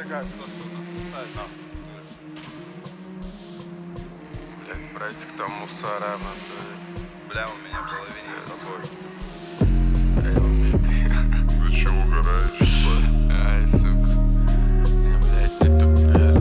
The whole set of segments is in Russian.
такая, кто тут? Ставь нахуй. Блядь, братик, там мусора, бля, у меня в голове не тобой. Ты чего угораешь? Ай, сука. Не, блядь, ты тупее.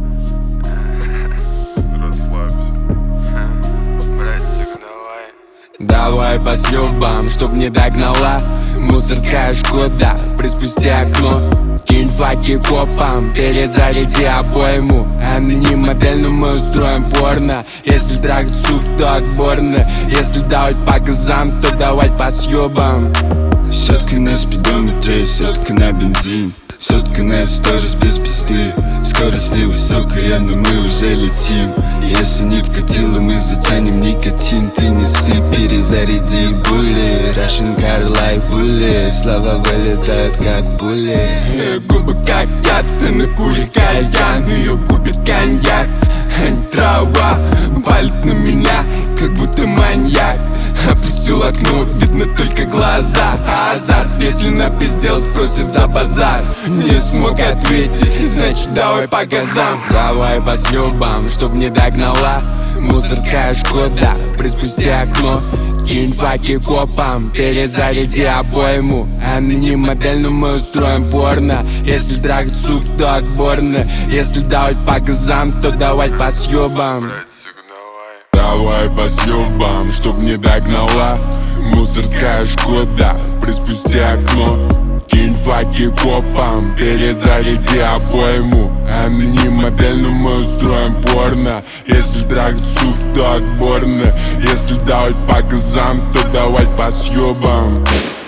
Расслабься. Братик, давай. Давай по съебам, чтоб не догнала мусорская Шкода, приспусти окно. Кинь факи копам, перезаряди обойму. Она не модель, но мы устроим порно. Если трахать сук, то отборно. Если давать по газам, то давай по съебам. Сотка на спидометре, сотка на бензин, сотка на сторис без пизды. Скорость невысокая, но мы уже летим. Если не вкатило, мы затянем никотин. Ты не сыпь, перезаряди були. Russian car like bully. Слова вылетают как пули. Губы как яд, ты на куре кальян. Ее губит коньяк, а не трава. Палит на меня, как будто маньяк. Опустил окно, видно только глаза. А азарт, если напиздел, спросит за базар. Не смог ответить, значит давай по газам. Давай по съебам, чтоб не догнала мусорская Шкода, приспусти окно. Кинь факи копам, перезаряди обойму. Она не модель, но мы устроим порно. Если трахать сук, то отборно. Если давать по газам, то давай по съебам. Братик, давай. Давай по съебам, чтоб не догнала мусорская Шкода, приспусти окно. Кинь факи копам, перезаряди обойму. Она не модель, но мы устроим порно. Если трахать сук, то отборно. Если давать по газам, то давай по съебам.